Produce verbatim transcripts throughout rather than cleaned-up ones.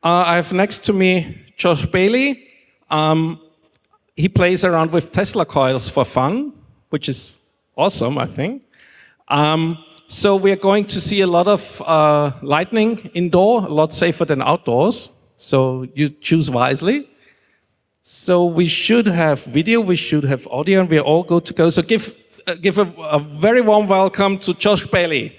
Uh, I have next to me Josh Bailey. Um, he plays around with Tesla coils for fun, which is awesome, I think. Um, so we are going to see a lot of uh, lightning indoor, a lot safer than outdoors. So you choose wisely. So we should have video, we should have audio, and we're all good to go. So give, uh, give a, a very warm welcome to Josh Bailey.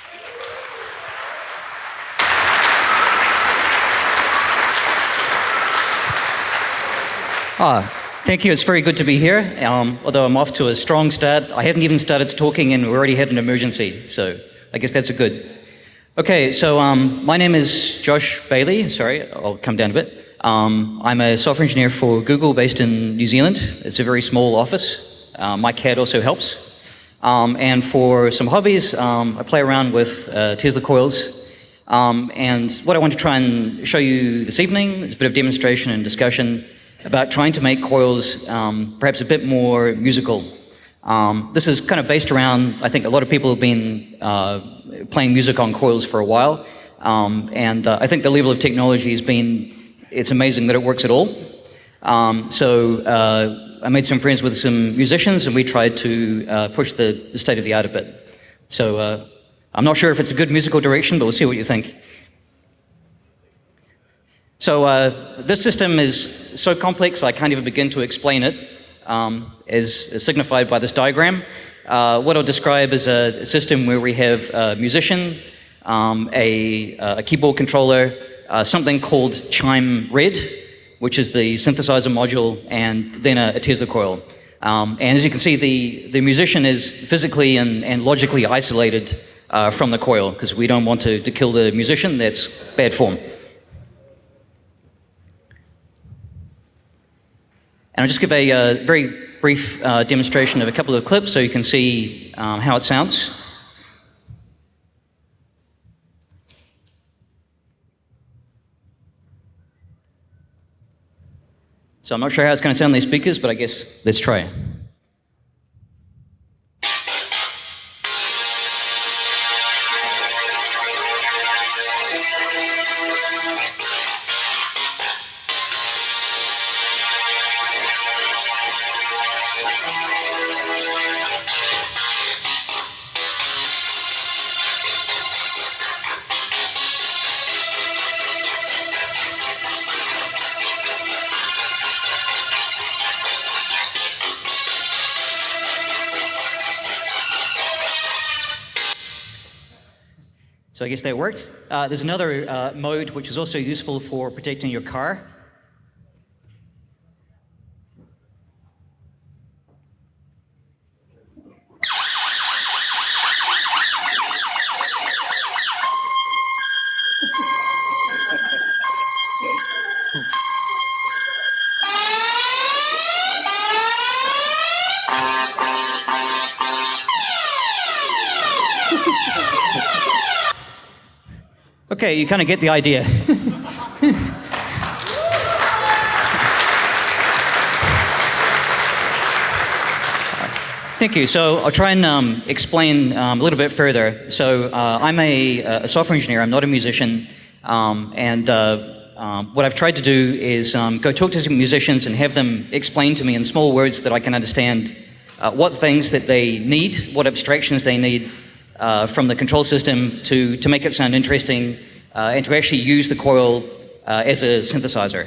Ah, thank you. It's very good to be here. Um, although I'm off to a strong start. I haven't even started talking and we already had an emergency. So I guess that's a good. Okay, so um, my name is Josh Bailey. Sorry, I'll come down a bit. Um, I'm a software engineer for Google based in New Zealand. It's a very small office. Uh, my cat also helps. Um, and for some hobbies, um, I play around with uh, Tesla coils. Um, and what I want to try and show you this evening is a bit of demonstration and discussion about trying to make coils um, perhaps a bit more musical. Um, this is kind of based around, I think a lot of people have been uh, playing music on coils for a while, um, and uh, I think the level of technology has been, it's amazing that it works at all. Um, so uh, I made some friends with some musicians and we tried to uh, push the, the state of the art a bit. So uh, I'm not sure if it's a good musical direction, but we'll see what you think. So uh, this system is so complex I can't even begin to explain it, um, as signified by this diagram. Uh, what I'll describe is a system where we have a musician, um, a, a keyboard controller, uh, something called Chime Red, which is the synthesizer module, and then a, a Tesla coil. Um, and as you can see, the, the musician is physically and, and logically isolated uh, from the coil, because we don't want to, to kill the musician. That's bad form. And I'll just give a uh, very brief uh, demonstration of a couple of clips so you can see um, how it sounds. So I'm not sure how it's going to sound on these speakers, but I guess let's try. So I guess that worked. Uh, there's another uh, mode which is also useful for protecting your car. Okay, you kind of get the idea. Thank you. So I'll try and um, explain um, a little bit further. So uh, I'm a, a software engineer, I'm not a musician, um, and uh, um, what I've tried to do is um, go talk to some musicians and have them explain to me in small words that I can understand uh, what things that they need, what abstractions they need Uh, from the control system to, to make it sound interesting uh, and to actually use the coil uh, as a synthesizer.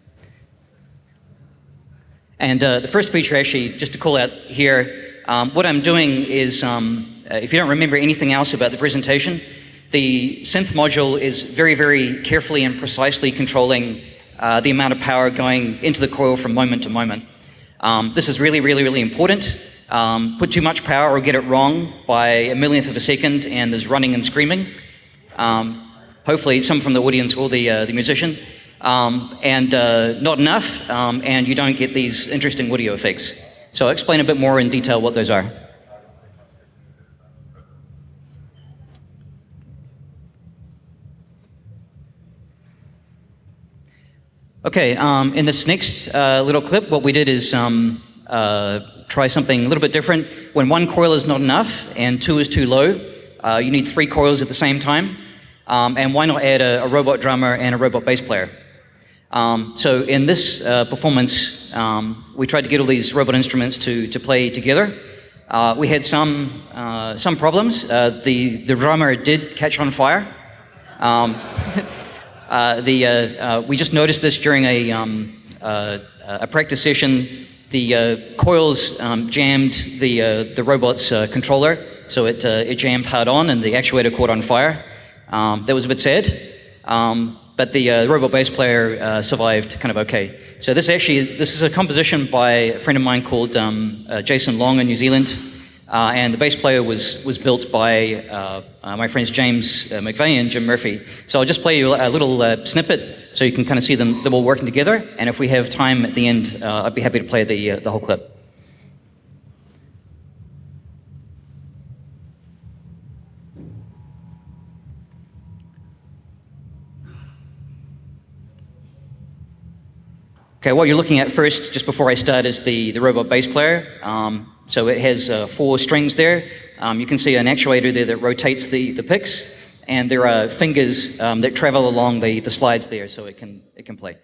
And uh, the first feature actually, just to call out here, um, what I'm doing is, um, uh, if you don't remember anything else about the presentation, the synth module is very, very carefully and precisely controlling uh, the amount of power going into the coil from moment to moment. Um, this is really, really, really important. Um, put too much power or get it wrong by a millionth of a second and there's running and screaming. Um, hopefully some from the audience or the, uh, the musician. Um, and uh, not enough, um, and you don't get these interesting audio effects. So I'll explain a bit more in detail what those are. Okay, um, in this next uh, little clip, what we did is um, uh, try something a little bit different. When one coil is not enough and two is too low, uh, you need three coils at the same time. Um, and why not add a, a robot drummer and a robot bass player? Um, so in this uh, performance, um, we tried to get all these robot instruments to, to play together. Uh, we had some, uh, some problems. Uh, the, the drummer did catch on fire. Um, uh, the, uh, uh, we just noticed this during a, um, uh, a practice session. The uh, coils um, jammed the, uh, the robot's uh, controller, so it, uh, it jammed hard on and the actuator caught on fire. Um, that was a bit sad. Um, But the uh, robot bass player uh, survived kind of okay. So this actually, this is a composition by a friend of mine called um, uh, Jason Long in New Zealand. Uh, and the bass player was, was built by uh, uh, my friends James uh, McVeigh and Jim Murphy. So I'll just play you a little uh, snippet so you can kind of see them, them all working together. And if we have time at the end, uh, I'd be happy to play the, uh, the whole clip. Okay, what you're looking at first, just before I start, is the, the robot bass player. Um, so it has uh, four strings there. Um, you can see an actuator there that rotates the, the picks, and there are fingers um, that travel along the, the slides there so it can, it can play.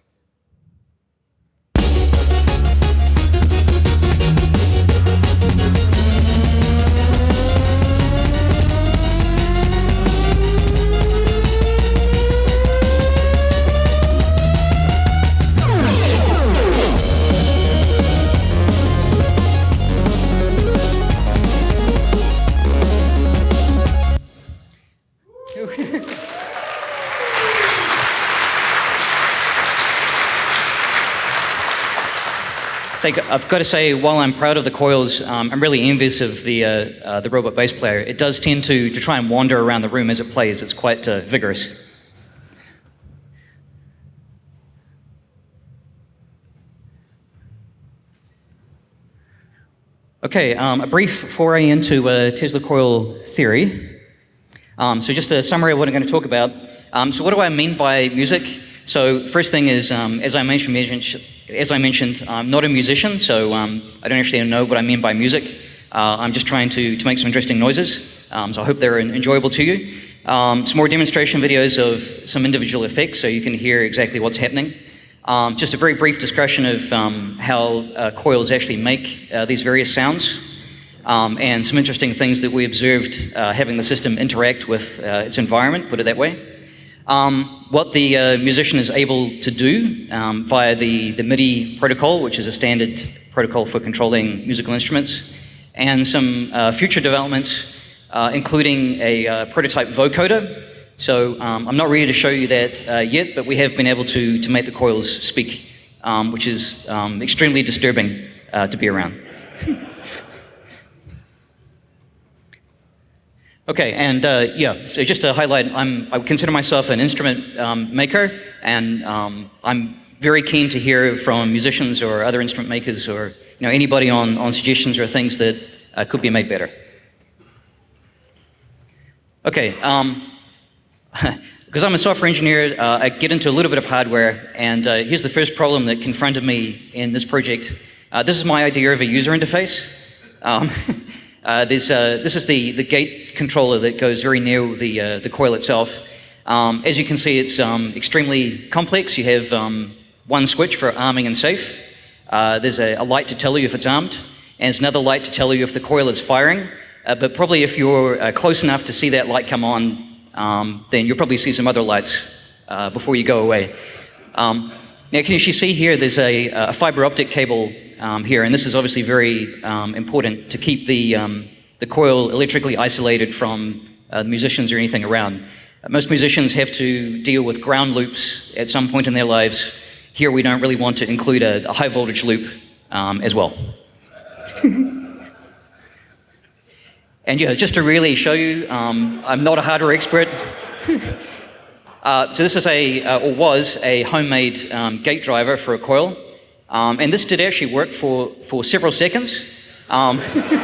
I've got to say, while I'm proud of the coils, um, I'm really envious of the, uh, uh, the robot bass player. It does tend to, to try and wander around the room as it plays. It's quite uh, vigorous. Okay, um, a brief foray into uh, Tesla coil theory. Um, so just a summary of what I'm going to talk about. Um, so what do I mean by music? So first thing is, um, as I mentioned, as I mentioned, I'm not a musician, so um, I don't actually know what I mean by music. Uh, I'm just trying to, to make some interesting noises, um, so I hope they're enjoyable to you. Um, some more demonstration videos of some individual effects so you can hear exactly what's happening. Um, just a very brief discussion of um, how uh, coils actually make uh, these various sounds, um, and some interesting things that we observed uh, having the system interact with uh, its environment, put it that way. Um, what the uh, musician is able to do um, via the, the MIDI protocol, which is a standard protocol for controlling musical instruments, and some uh, future developments, uh, including a uh, prototype vocoder. So um, I'm not ready to show you that uh, yet, but we have been able to, to make the coils speak, um, which is um, extremely disturbing uh, to be around. Okay, and uh, yeah, so just to highlight, I'm, I consider myself an instrument um, maker, and um, I'm very keen to hear from musicians or other instrument makers or you know anybody on, on suggestions or things that uh, could be made better. Okay, um, because I'm a software engineer, uh, I get into a little bit of hardware, and uh, here's the first problem that confronted me in this project. Uh, this is my idea of a user interface. Um, Uh, there's, uh, this is the, the gate controller that goes very near the, uh, the coil itself. Um, as you can see, it's um, extremely complex. You have um, one switch for arming and safe. Uh, there's a, a light to tell you if it's armed, and there's another light to tell you if the coil is firing. Uh, but probably if you're uh, close enough to see that light come on, um, then you'll probably see some other lights uh, before you go away. Um, now, can you see here, there's a, a fiber optic cable Um, here, and this is obviously very um, important to keep the, um, the coil electrically isolated from uh, musicians or anything around. Uh, most musicians have to deal with ground loops at some point in their lives. Here we don't really want to include a, a high voltage loop um, as well. And yeah, just to really show you, um, I'm not a hardware expert. uh, so this is a, uh, or was, a homemade um, gate driver for a coil. Um, and this did actually work for, for several seconds. Um,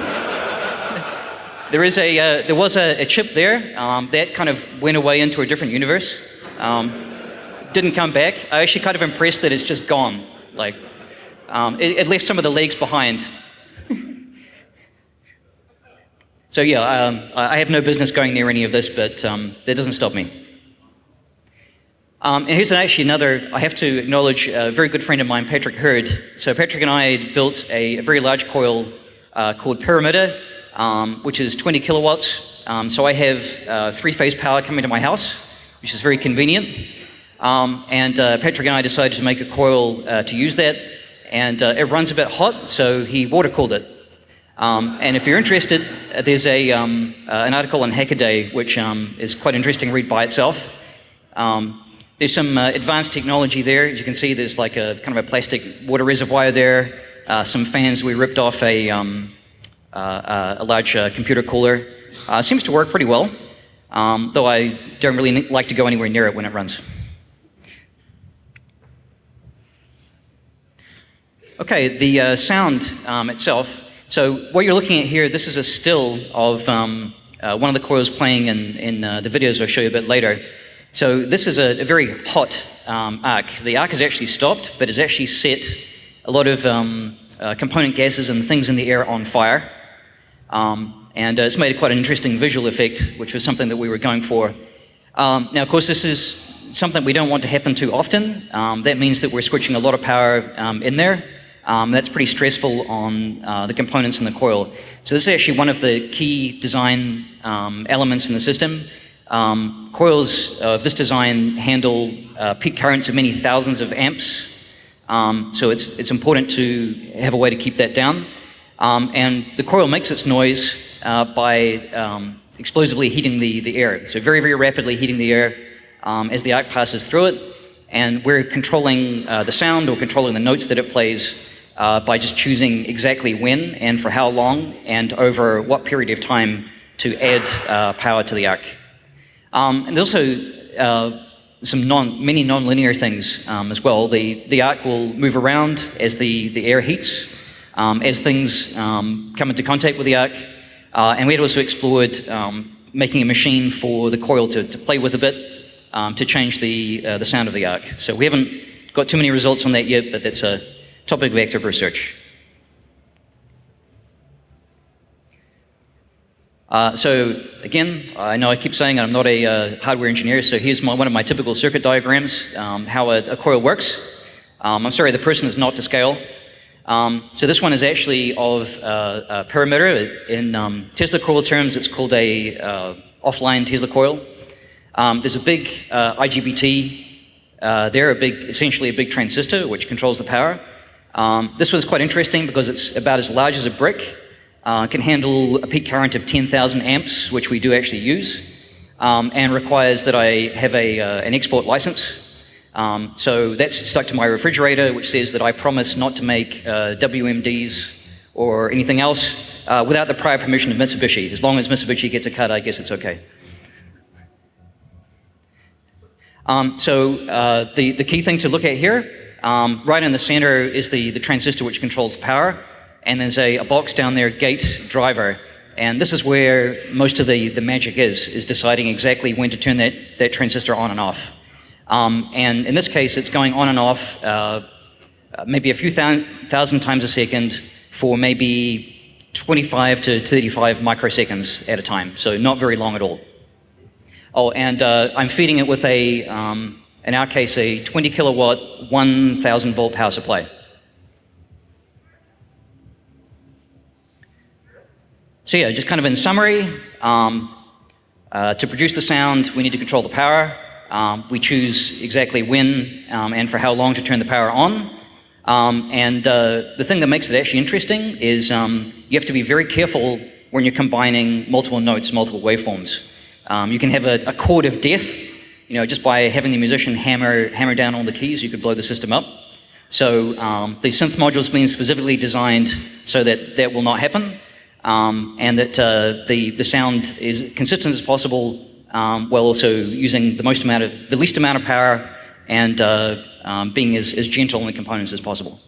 there, is a, uh, there was a, a chip there um, that kind of went away into a different universe. Um, didn't come back. I'm actually kind of impressed that it's just gone. Like, um, it, it left some of the legs behind. So yeah, um, I have no business going near any of this, but um, that doesn't stop me. Um, and here's actually another, I have to acknowledge a very good friend of mine, Patrick Hurd. So Patrick and I built a, a very large coil uh, called Pyramida, um, which is twenty kilowatts. Um, so I have uh, three-phase power coming to my house, which is very convenient. Um, and uh, Patrick and I decided to make a coil uh, to use that. And uh, it runs a bit hot, so he water-cooled it. Um, and if you're interested, uh, there's a, um, uh, an article on Hackaday, which um, is quite interesting to read by itself. Um, There's some uh, advanced technology there. As you can see, there's like a kind of a plastic water reservoir there, uh, some fans. We ripped off a, um, uh, uh, a large uh, computer cooler. Uh, seems to work pretty well, um, though I don't really like to go anywhere near it when it runs. Okay, the uh, sound um, itself. So what you're looking at here, this is a still of um, uh, one of the coils playing in, in uh, the videos I'll show you a bit later. So this is a, a very hot um, arc. The arc is actually stopped, but has actually set a lot of um, uh, component gases and things in the air on fire. Um, and uh, it's made quite an interesting visual effect, which was something that we were going for. Um, now, of course, this is something we don't want to happen too often. Um, that means that we're switching a lot of power um, in there. Um, that's pretty stressful on uh, the components in the coil. So this is actually one of the key design um, elements in the system. Um, coils of this design handle uh, peak currents of many thousands of amps, um, so it's, it's important to have a way to keep that down. Um, and the coil makes its noise uh, by um, explosively heating the, the air, so very, very rapidly heating the air um, as the arc passes through it, and we're controlling uh, the sound or controlling the notes that it plays uh, by just choosing exactly when and for how long and over what period of time to add uh, power to the arc. Um, and there's also uh, some non, many non-linear things um, as well. The, the arc will move around as the, the air heats, um, as things um, come into contact with the arc. Uh, and we had also explored um, making a machine for the coil to, to play with a bit um, to change the, uh, the sound of the arc. So we haven't got too many results on that yet, but that's a topic of active research. Uh, so again, I know I keep saying I'm not a uh, hardware engineer, so here's my, one of my typical circuit diagrams, um, how a, a coil works. Um, I'm sorry, the person is not to scale. Um, so this one is actually of uh, a perimeter. In um, Tesla coil terms, it's called a uh, offline Tesla coil. Um, there's a big uh, I G B T uh, there, a big, essentially a big transistor which controls the power. Um, this was quite interesting because it's about as large as a brick. Uh, can handle a peak current of ten thousand amps, which we do actually use, um, and requires that I have a, uh, an export license. Um, so that's stuck to my refrigerator, which says that I promise not to make uh, W M Ds or anything else uh, without the prior permission of Mitsubishi. As long as Mitsubishi gets a cut, I guess it's okay. Um, so uh, the, the key thing to look at here, um, right in the center is the, the transistor which controls the power. And there's a, a box down there, gate driver, and this is where most of the, the magic is, is deciding exactly when to turn that, that transistor on and off. Um, and in this case, it's going on and off uh, maybe a few thou thousand times a second for maybe twenty-five to thirty-five microseconds at a time, so not very long at all. Oh, and uh, I'm feeding it with a, um, in our case, a twenty kilowatt, one thousand volt power supply. So yeah, just kind of in summary, um, uh, to produce the sound, we need to control the power. Um, we choose exactly when um, and for how long to turn the power on. Um, and uh, the thing that makes it actually interesting is um, you have to be very careful when you're combining multiple notes, multiple waveforms. Um, you can have a, a chord of death, you know, just by having the musician hammer, hammer down on the keys, you could blow the system up. So um, the synth module's been specifically designed so that that will not happen. Um, and that uh, the, the sound is consistent as possible, um, while also using the most amount of, the least amount of power and uh, um, being as, as gentle in the components as possible.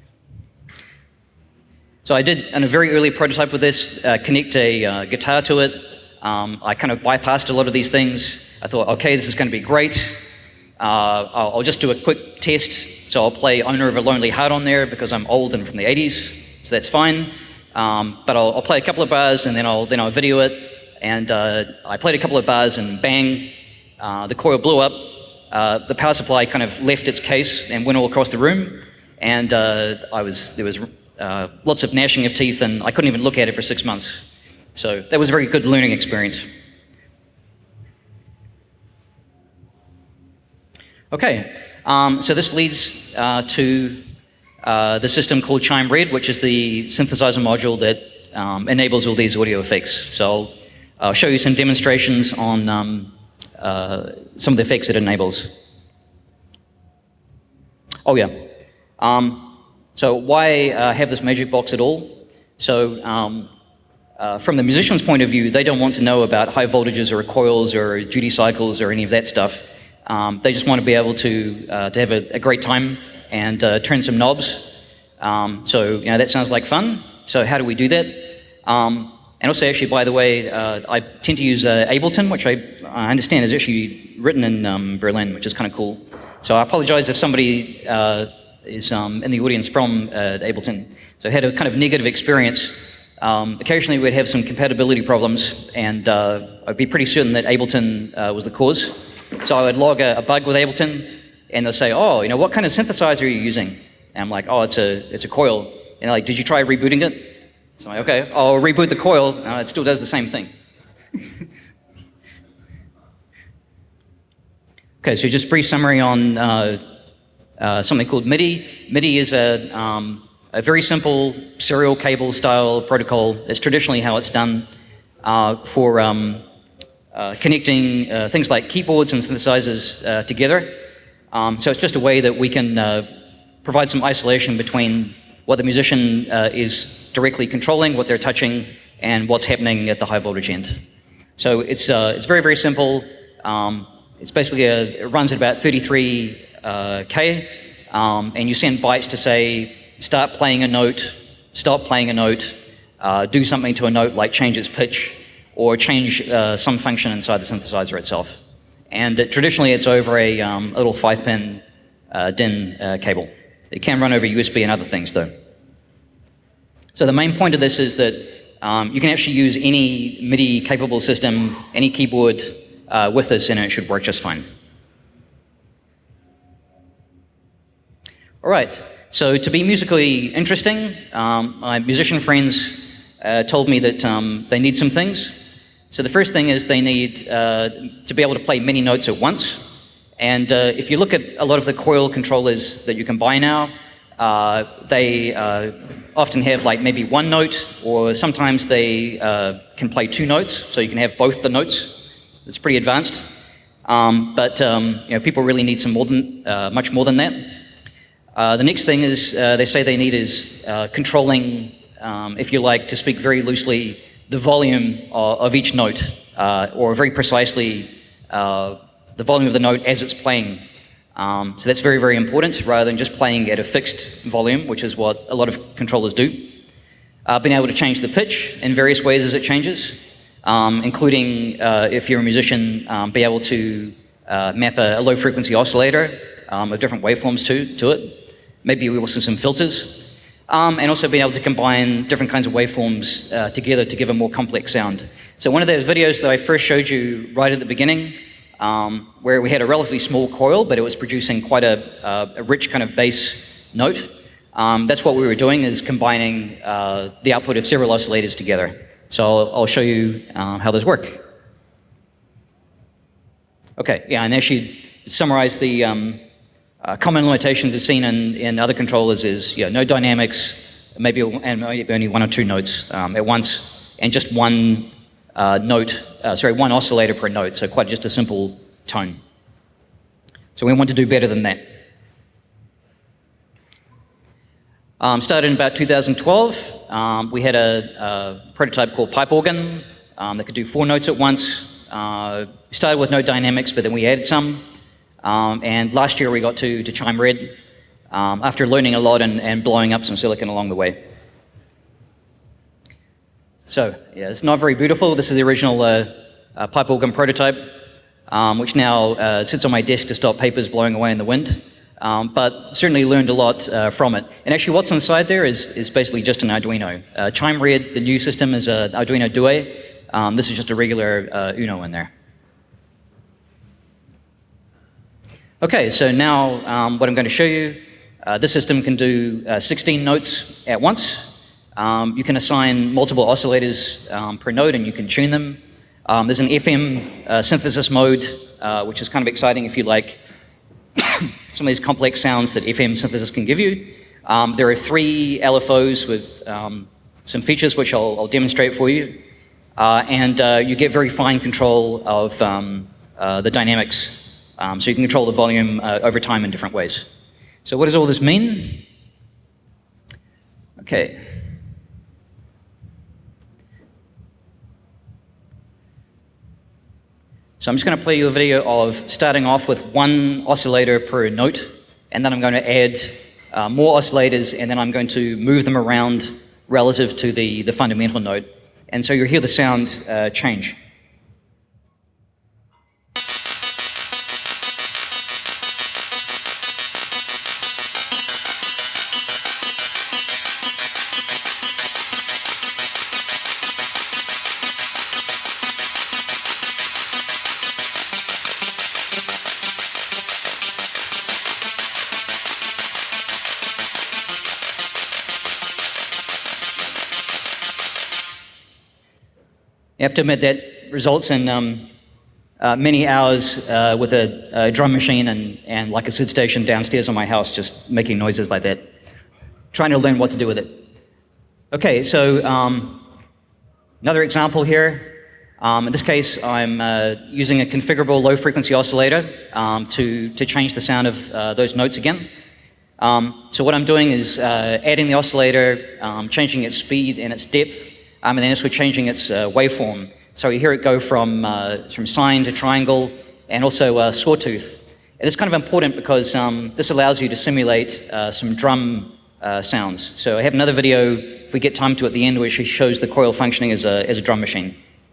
So I did, in a very early prototype with this, uh, connect a uh, guitar to it. Um, I kind of bypassed a lot of these things. I thought, okay, this is going to be great. Uh, I'll, I'll just do a quick test. So I'll play Owner of a Lonely Heart on there because I'm old and from the eighties, so that's fine. Um, but I'll, I'll play a couple of bars and then I'll then I'll video it. And uh, I played a couple of bars and bang, uh, the coil blew up. Uh, the power supply kind of left its case and went all across the room. And uh, I was there was uh, lots of gnashing of teeth, and I couldn't even look at it for six months. So that was a very good learning experience. Okay, um, so this leads uh, to uh, the system called Chime Red, which is the synthesizer module that um, enables all these audio effects. So I'll, I'll show you some demonstrations on um, uh, some of the effects it enables. Oh yeah, um, so why uh, have this Magic Box at all? So um, uh, from the musician's point of view, they don't want to know about high voltages or coils or duty cycles or any of that stuff. Um, they just want to be able to uh, to have a, a great time and uh, turn some knobs. Um, so you know that sounds like fun. So how do we do that? Um, and also, actually, by the way, uh, I tend to use uh, Ableton, which I, I understand is actually written in um, Berlin, which is kind of cool. So I apologize if somebody uh, is um, in the audience from uh, Ableton. So I had a kind of negative experience. Um, occasionally, we'd have some compatibility problems, and uh, I'd be pretty certain that Ableton uh, was the cause. So I would log a, a bug with Ableton, and they'll say, "Oh, you know, what kind of synthesizer are you using?" And I'm like, "Oh, it's a it's a coil." And they're like, "Did you try rebooting it?" So I'm like, "Okay, I'll reboot the coil." Uh, it still does the same thing. Okay, so just a brief summary on uh, uh, something called MIDI. MIDI is a um, a very simple serial cable style protocol. It's traditionally how it's done uh, for um, Uh, connecting uh, things like keyboards and synthesizers uh, together. Um, so it's just a way that we can uh, provide some isolation between what the musician uh, is directly controlling, what they're touching, and what's happening at the high voltage end. So it's uh, it's very, very simple. Um, it's basically a, it runs at about thirty-three K, um, and you send bytes to say, start playing a note, stop playing a note, uh, do something to a note like change its pitch, or change uh, some function inside the synthesizer itself. And it, traditionally it's over a, um, a little five pin uh, D I N uh, cable. It can run over U S B and other things though. So the main point of this is that um, you can actually use any MIDI capable system, any keyboard uh, with this, and it should work just fine. All right, so to be musically interesting, um, my musician friends uh, told me that um, they need some things. So the first thing is they need uh, to be able to play many notes at once. And uh, if you look at a lot of the coil controllers that you can buy now, uh, they uh, often have like maybe one note, or sometimes they uh, can play two notes, so you can have both the notes. It's pretty advanced. Um, but um, you know, people really need some more than, uh, much more than that. Uh, the next thing is uh, they say they need is uh, controlling, um, if you like, to speak very loosely, the volume of, of each note, uh, or very precisely uh, the volume of the note as it's playing. Um, so that's very, very important, rather than just playing at a fixed volume, which is what a lot of controllers do. Uh, being able to change the pitch in various ways as it changes, um, including, uh, if you're a musician, um, be able to uh, map a, a low-frequency oscillator um, of different waveforms to, to it. Maybe also some filters. Um, and also being able to combine different kinds of waveforms uh, together to give a more complex sound. So one of the videos that I first showed you right at the beginning, um, where we had a relatively small coil, but it was producing quite a, a, a rich kind of bass note, um, that's what we were doing, is combining uh, the output of several oscillators together. So I'll, I'll show you uh, how those work. Okay, yeah, and actually summarize the um, Uh, common limitations as seen in, in other controllers is you know, no dynamics, maybe, and maybe only one or two notes um, at once, and just one uh, note, uh, sorry, one oscillator per note, so quite just a simple tone. So we want to do better than that. Um, started in about two thousand twelve. Um, we had a, a prototype called Pipe Organ um, that could do four notes at once. Uh, started with no dynamics, but then we added some. Um, and last year we got to, to Chime Red um, after learning a lot and, and blowing up some silicon along the way. So, yeah, it's not very beautiful. This is the original uh, uh, pipe organ prototype, um, which now uh, sits on my desk to stop papers blowing away in the wind. um, but certainly learned a lot uh, from it. And actually what's inside there is, is basically just an Arduino. Uh, Chime Red, the new system, is an Arduino Due. Um, this is just a regular uh, Uno in there. Okay, so now um, what I'm going to show you, uh, this system can do uh, sixteen notes at once. Um, you can assign multiple oscillators um, per note and you can tune them. Um, there's an F M uh, synthesis mode, uh, which is kind of exciting if you like some of these complex sounds that F M synthesis can give you. Um, there are three L F Os with um, some features which I'll, I'll demonstrate for you. Uh, and uh, you get very fine control of um, uh, the dynamics. Um, so you can control the volume uh, over time in different ways. So what does all this mean? Okay. So I'm just going to play you a video of starting off with one oscillator per note, and then I'm going to add uh, more oscillators, and then I'm going to move them around relative to the, the fundamental note. And so you'll hear the sound uh, change. I have to admit that results in um, uh, many hours uh, with a, a drum machine and, and like a SID station downstairs in my house just making noises like that, trying to learn what to do with it. Okay, so um, another example here. Um, in this case, I'm uh, using a configurable low-frequency oscillator um, to, to change the sound of uh, those notes again. Um, so what I'm doing is uh, adding the oscillator, um, changing its speed and its depth, Um, and then also changing its uh, waveform. So you hear it go from, uh, from sine to triangle and also uh, sawtooth. And it's kind of important because um, this allows you to simulate uh, some drum uh, sounds. So I have another video, if we get time to at the end, which shows the coil functioning as a, as a drum machine.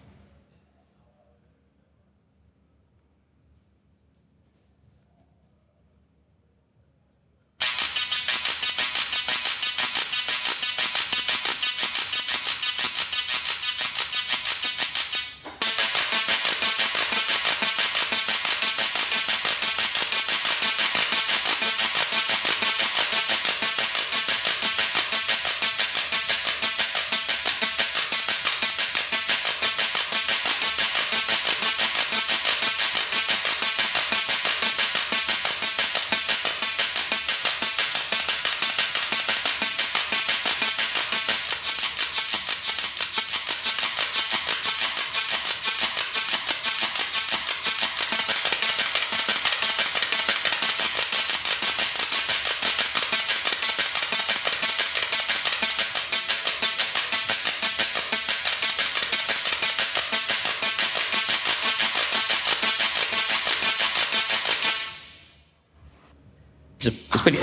It's pretty.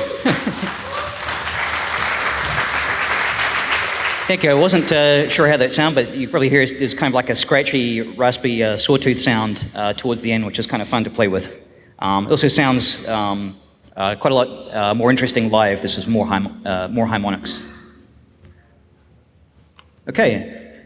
Thank you. I wasn't uh, sure how that sounded, but you probably hear there's kind of like a scratchy, raspy uh, sawtooth sound uh, towards the end, which is kind of fun to play with. Um, it also sounds um, uh, quite a lot uh, more interesting live. This is more, harm uh, more harmonics. Okay.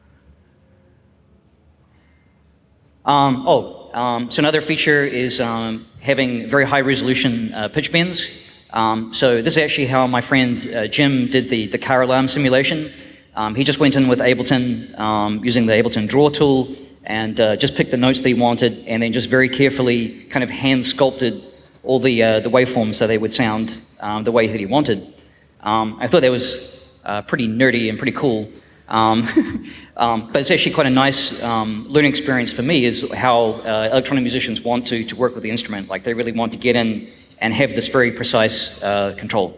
Um, oh, um, so another feature is um, having very high resolution uh, pitch bends. Um, so this is actually how my friend uh, Jim did the, the car alarm simulation. Um, he just went in with Ableton, um, using the Ableton Draw tool, and uh, just picked the notes that he wanted, and then just very carefully kind of hand sculpted all the, uh, the waveforms so they would sound um, the way that he wanted. Um, I thought that was uh, pretty nerdy and pretty cool. Um, um, but it's actually quite a nice um, learning experience for me, is how uh, electronic musicians want to, to work with the instrument. Like, they really want to get in and have this very precise uh, control.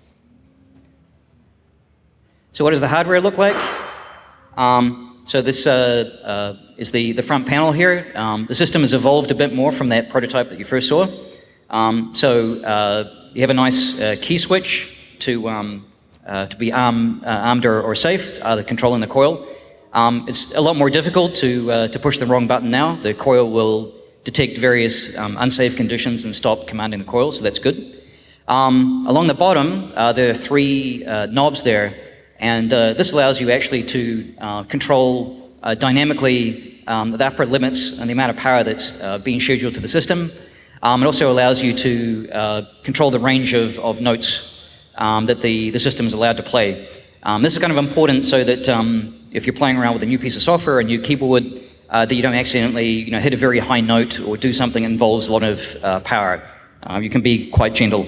So what does the hardware look like? Um, so this uh, uh, is the, the front panel here. Um, the system has evolved a bit more from that prototype that you first saw. Um, so uh, you have a nice uh, key switch to, um, uh, to be arm, uh, armed or, or safe, uh, the controlling the coil. Um, it's a lot more difficult to, uh, to push the wrong button now. The coil will detect various um, unsafe conditions and stop commanding the coil, so that's good. Um, along the bottom, uh, there are three uh, knobs there, and uh, this allows you actually to uh, control uh, dynamically um, the upper limits and the amount of power that's uh, being scheduled to the system. Um, it also allows you to uh, control the range of, of notes um, that the, the system is allowed to play. Um, this is kind of important so that um, if you're playing around with a new piece of software, a new keyboard, uh, that you don't accidentally you know, hit a very high note or do something that involves a lot of uh, power. Uh, you can be quite gentle.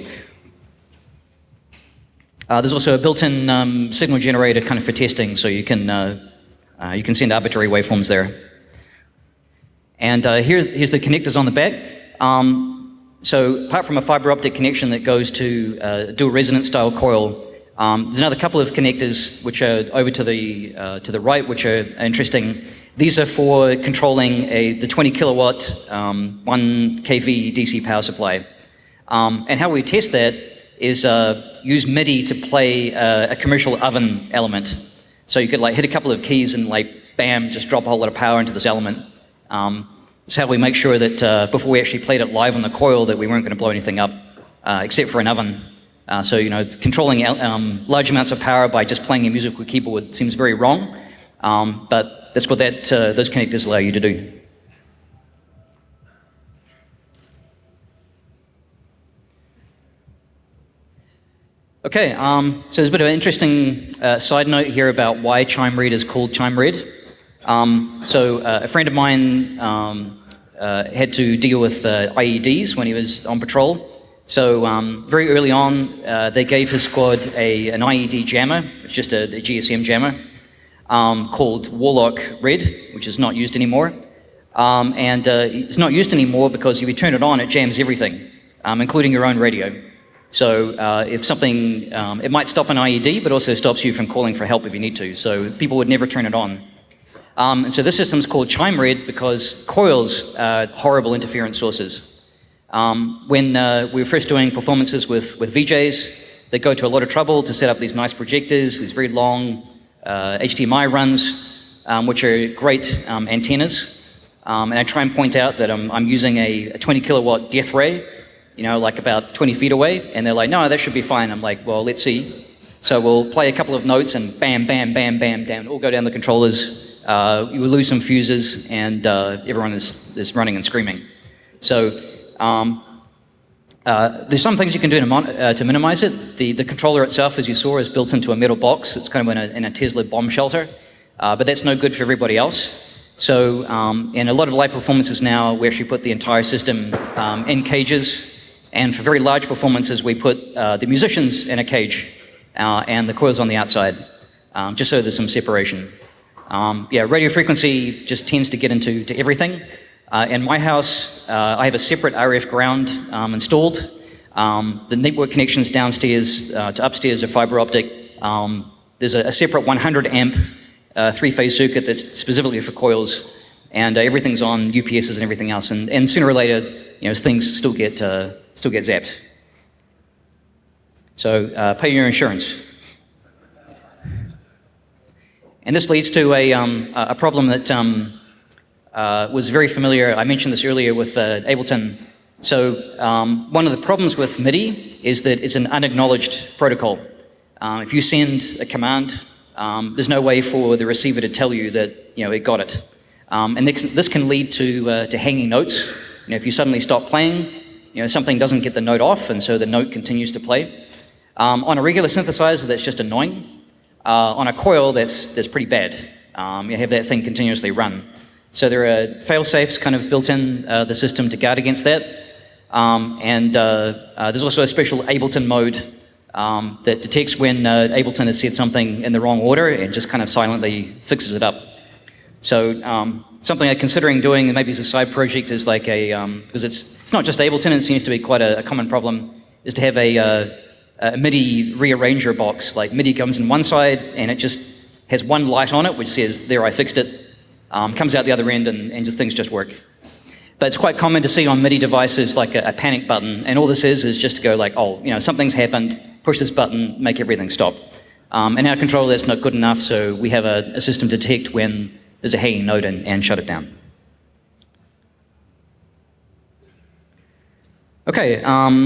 Uh, there's also a built-in um, signal generator kind of for testing, so you can, uh, uh, you can send arbitrary waveforms there. And uh, here, here's the connectors on the back. Um, so apart from a fiber optic connection that goes to a dual resonance style coil, um, there's another couple of connectors which are over to the, uh, to the right, which are interesting. These are for controlling a, the twenty kilowatt, um, one K V D C power supply. Um, and how we test that is uh, use MIDI to play uh, a commercial oven element. So you could like hit a couple of keys and like, bam, just drop a whole lot of power into this element. Um, It's how we make sure that uh, before we actually played it live on the coil that we weren't going to blow anything up, uh, except for an oven. Uh, so, you know, controlling um, large amounts of power by just playing a musical keyboard seems very wrong, um, but that's what that, uh, those connectors allow you to do. Okay, um, so there's a bit of an interesting uh, side note here about why Chime Red is called Chime Red. Um, so uh, a friend of mine um, uh, had to deal with uh, I E Ds when he was on patrol. So um, very early on, uh, they gave his squad a, an I E D jammer, it's just a, a G S M jammer, um, called Warlock Red, which is not used anymore. Um, and uh, it's not used anymore because if you turn it on, it jams everything, um, including your own radio. So uh, if something, um, it might stop an I E D, but also stops you from calling for help if you need to. So people would never turn it on. Um, and so this system is called Chime Red because coils are horrible interference sources. Um, when uh, we were first doing performances with, with V Js, they go to a lot of trouble to set up these nice projectors, these very long uh, H D M I runs, um, which are great um, antennas. Um, and I try and point out that I'm, I'm using a, a twenty kilowatt death ray, you know, like about twenty feet away. And they're like, no, that should be fine. I'm like, well, let's see. So we'll play a couple of notes and bam, bam, bam, bam, bam, all go down the controllers. Uh, you will lose some fuses, and uh, everyone is, is running and screaming. So um, uh, there's some things you can do to, mon uh, to minimize it. The, the controller itself, as you saw, is built into a metal box. It's kind of in a, in a Tesla bomb shelter, uh, but that's no good for everybody else. So um, in a lot of live performances now, we actually put the entire system um, in cages, and for very large performances, we put uh, the musicians in a cage uh, and the coils on the outside, um, just so there's some separation. Um, yeah, radio frequency just tends to get into to everything. Uh, in my house, uh, I have a separate R F ground um, installed. Um, the network connections downstairs uh, to upstairs are fiber optic. Um, there's a, a separate one hundred amp uh, three-phase circuit that's specifically for coils, and uh, everything's on U P Ss and everything else. And, and sooner or later, you know, things still get uh, still get zapped. So uh, pay your insurance. And this leads to a, um, a problem that um, uh, was very familiar. I mentioned this earlier with uh, Ableton. So um, one of the problems with MIDI is that it's an unacknowledged protocol. Um, if you send a command, um, there's no way for the receiver to tell you that you know it got it. Um, and this, this can lead to, uh, to hanging notes. You know, if you suddenly stop playing, you know, something doesn't get the note off, and so the note continues to play. Um, on a regular synthesizer, that's just annoying. Uh, on a coil, that's, that's pretty bad. Um, you have that thing continuously run. So there are fail-safes kind of built in uh, the system to guard against that. Um, and uh, uh, there's also a special Ableton mode um, that detects when uh, Ableton has said something in the wrong order and just kind of silently fixes it up. So um, something I'm considering doing, maybe as a side project, is like a, um, because it's, it's not just Ableton, it seems to be quite a, a common problem, is to have a uh, a MIDI rearranger box. Like MIDI comes in one side and it just has one light on it which says, there, I fixed it, um, comes out the other end and, and just things just work. But it's quite common to see on MIDI devices like a, a panic button, and all this is is just to go like, oh, you know, something's happened, push this button, make everything stop. Um, in our controller that's not good enough, so we have a, a system to detect when there's a hanging note and, and shut it down. Okay, um,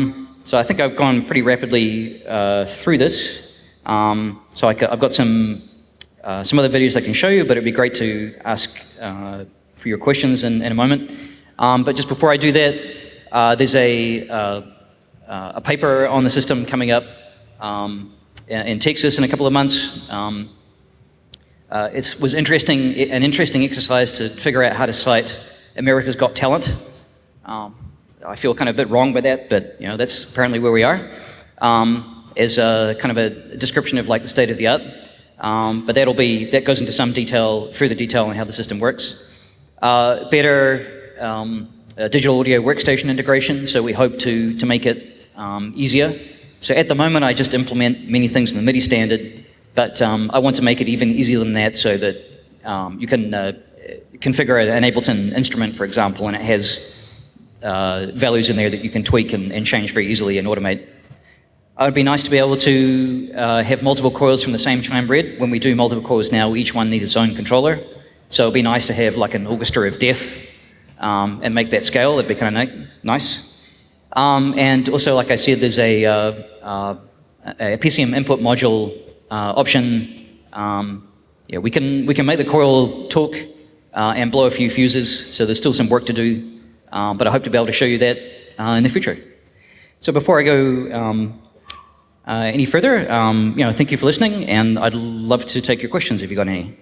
so I think I've gone pretty rapidly uh, through this. Um, so I, I've got some uh, some other videos I can show you, but it'd be great to ask uh, for your questions in, in a moment. Um, but just before I do that, uh, there's a uh, uh, a paper on the system coming up um, in, in Texas in a couple of months. Um, uh, it was interesting, an interesting exercise to figure out how to cite America's Got Talent. Um, I feel kind of a bit wrong by that, but you know that's apparently where we are. Um, as a kind of a description of like the state of the art, um, but that'll be that goes into some detail, further detail on how the system works. Uh, better um, uh, digital audio workstation integration, so we hope to to make it um, easier. So at the moment, I just implement many things in the MIDI standard, but um, I want to make it even easier than that, so that um, you can uh, configure an Ableton instrument, for example, and it has Uh, values in there that you can tweak and, and change very easily and automate. It would be nice to be able to uh, have multiple coils from the same chime bred. When we do multiple coils now, each one needs its own controller. So it would be nice to have like an orchestra of death um, and make that scale. It'd be kind of nice. Um, and also, like I said, there's a, uh, uh, a P C M input module uh, option. Um, yeah, we can we can make the coil talk uh, and blow a few fuses. So there's still some work to do. Um, but I hope to be able to show you that uh, in the future. So before I go um, uh, any further, um, you know, thank you for listening, and I'd love to take your questions if you've got any.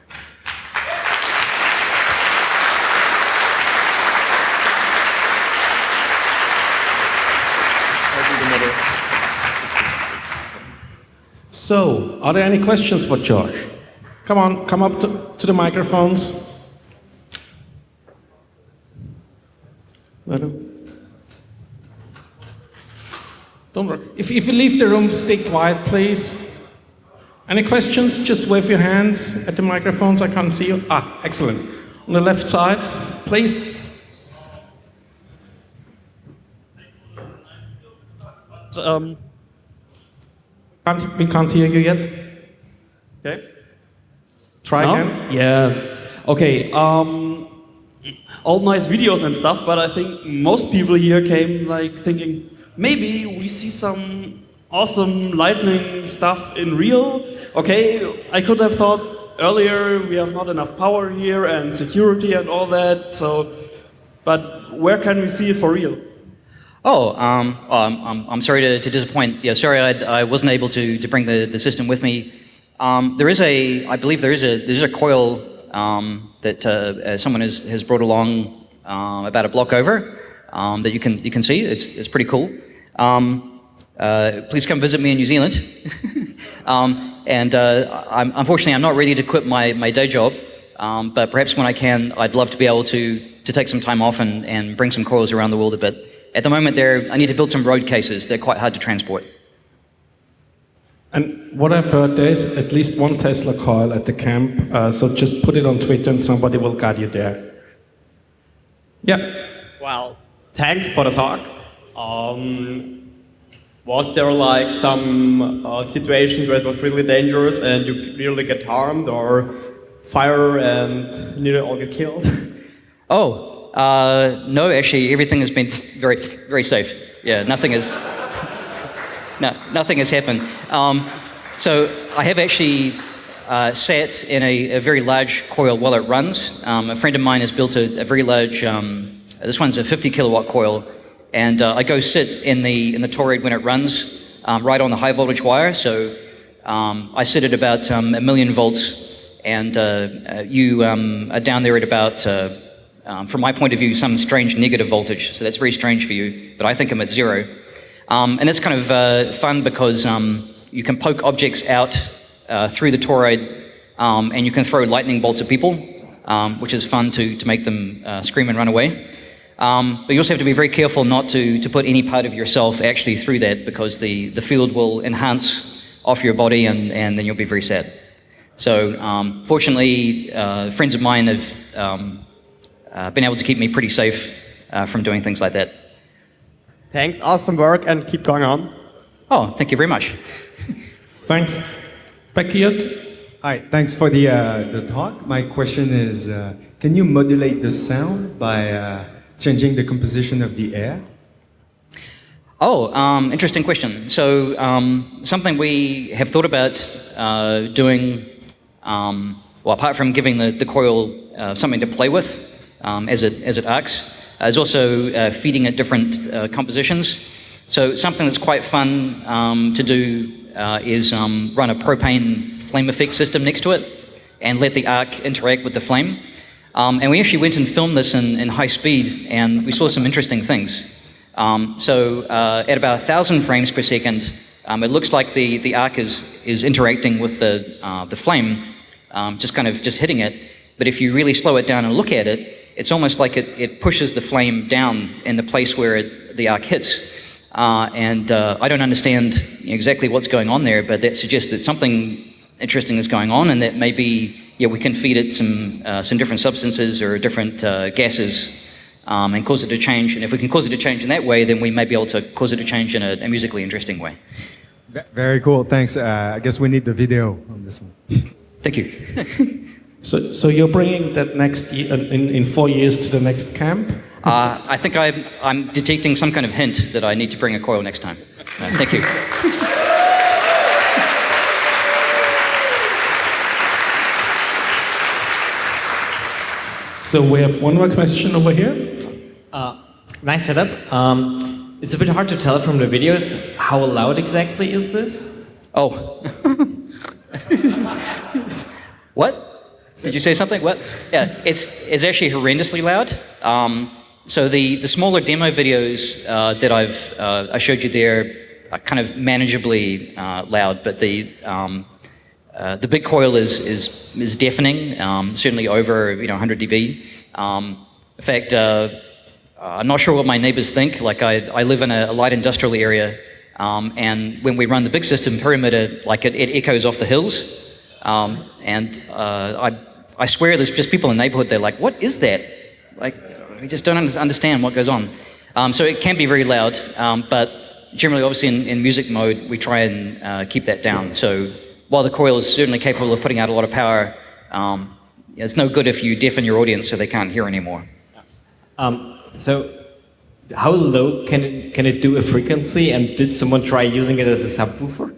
So, are there any questions for Josh? Come on, come up to, to the microphones. Don't worry. If, if you leave the room, stay quiet, please. Any questions? Just wave your hands at the microphones. I can't see you. Ah, excellent. On the left side, please. Um, can't, we can't hear you yet. okay. Try No? again. Yes. Okay. Um, all nice videos and stuff, but I think most people here came like thinking maybe we see some awesome lightning stuff in real. Okay, I could have thought earlier we have not enough power here and security and all that. So, but where can we see it for real? Oh, um, oh I'm, I'm, I'm sorry to, to disappoint. Yeah, sorry I, I wasn't able to, to bring the, the system with me. Um, there is a, I believe there is a, there's a coil um, that uh, uh, someone has, has brought along um, about a block over um, that you can, you can see. It's, it's pretty cool. Um, uh, please come visit me in New Zealand. um, and uh, I'm, unfortunately, I'm not ready to quit my, my day job, um, but perhaps when I can, I'd love to be able to, to take some time off and, and bring some coils around the world a bit. At the moment, I need to build some road cases. They're quite hard to transport. And what I've heard, there's at least one Tesla coil at the camp, uh, so just put it on Twitter and somebody will guide you there. Yeah. Well, thanks for the talk. Um, was there like some uh, situation where it was really dangerous and you really get harmed, or fire and you nearly all get killed? Oh, uh, no, actually everything has been very, very safe. Yeah, nothing is... No, nothing has happened. Um, so I have actually uh, sat in a, a very large coil while it runs. Um, a friend of mine has built a, a very large, um, this one's a fifty kilowatt coil, and uh, I go sit in the in the toroid when it runs, um, right on the high voltage wire. So um, I sit at about um, a million volts, and uh, uh, you um, are down there at about, uh, um, from my point of view, some strange negative voltage. So that's very strange for you, but I think I'm at zero. Um, and that's kind of uh, fun because um, you can poke objects out uh, through the toroid, um, and you can throw lightning bolts at people, um, which is fun to, to make them uh, scream and run away. Um, but you also have to be very careful not to, to put any part of yourself actually through that, because the, the field will enhance off your body, and, and then you'll be very sad. So um, fortunately, uh, friends of mine have um, uh, been able to keep me pretty safe uh, from doing things like that. Thanks, awesome work, and keep going on. Oh, thank you very much. Thanks. Beckett? Hi, thanks for the, uh, the talk. My question is, uh, can you modulate the sound by uh, changing the composition of the air? Oh, um, interesting question. So um, something we have thought about uh, doing, um, well, apart from giving the, the coil uh, something to play with um, as it as it arcs, uh, is also uh, feeding it different uh, compositions. So something that's quite fun um, to do uh, is um, run a propane flame effect system next to it and let the arc interact with the flame. Um, and we actually went and filmed this in, in high speed, and we saw some interesting things. Um, so uh, at about one thousand frames per second, um, it looks like the, the arc is, is interacting with the, uh, the flame, um, just kind of just hitting it. But if you really slow it down and look at it, it's almost like it, it pushes the flame down in the place where it, the arc hits. Uh, and uh, I don't understand exactly what's going on there, but that suggests that something interesting is going on, and that maybe yeah, we can feed it some, uh, some different substances or different uh, gases um, and cause it to change. And if we can cause it to change in that way, then we may be able to cause it to change in a, a musically interesting way. Very cool, thanks. Uh, I guess we need the video on this one. Thank you. So, so you're bringing that next year, in, in four years to the next camp? Uh, I think I'm, I'm detecting some kind of hint that I need to bring a coil next time. Uh, thank you. So we have one more question over here. Uh, nice setup. Um, it's a bit hard to tell from the videos. How loud exactly is this? Oh. What? Did you say something? What? Yeah, it's, it's actually horrendously loud. Um, so the, the smaller demo videos uh, that I've uh, I showed you there are kind of manageably uh, loud, but the um, uh, the big coil is is is deafening, um, certainly over you know one hundred D B. Um, in fact, uh, I'm not sure what my neighbors think. Like I I live in a, a light industrial area, um, and when we run the big system perimeter, like it, it echoes off the hills, um, and uh, I. I swear there's just people in the neighborhood, they're like, what is that? Like, we just don't understand what goes on. Um, so it can be very loud, um, but generally, obviously, in, in music mode, we try and uh, keep that down. So while the coil is certainly capable of putting out a lot of power, um, it's no good if you deafen your audience so they can't hear anymore. Um, so how low can it, can it do a frequency, and did someone try using it as a subwoofer?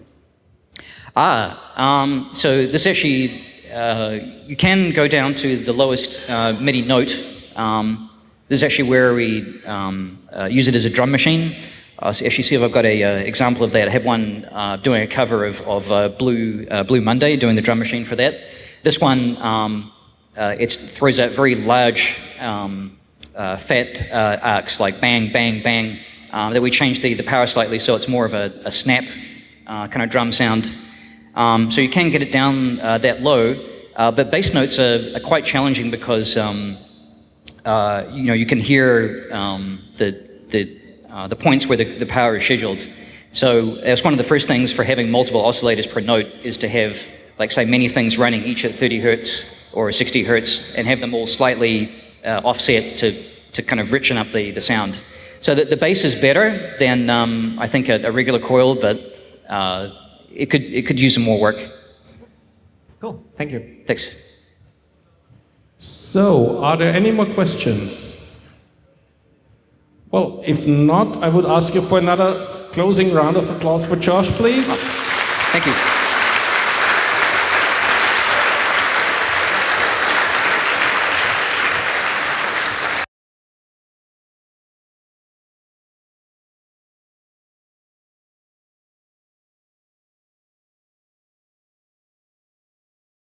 Ah, um, so this actually... Uh, you can go down to the lowest uh, MIDI note. Um, this is actually where we um, uh, use it as a drum machine. I'll actually see if I've got an uh, example of that. I have one uh, doing a cover of, of uh, Blue, uh, Blue Monday, doing the drum machine for that. This one, um, uh, it throws out very large, um, uh, fat uh, arcs, like bang, bang, bang, um, that we change the, the power slightly so it's more of a, a snap uh, kind of drum sound. Um, so you can get it down uh, that low, uh, but bass notes are, are quite challenging because um, uh, you know you can hear um, the the uh, the points where the, the power is scheduled. So that's one of the first things for having multiple oscillators per note is to have, like, say, many things running each at thirty hertz or sixty hertz, and have them all slightly uh, offset to to kind of richen up the the sound. So that the bass is better than um, I think a, a regular coil, but uh, It could it could use some more work. Cool, thank you. Thanks. So, are there any more questions? Well, if not, I would ask you for another closing round of applause for Josh, please. Thank you.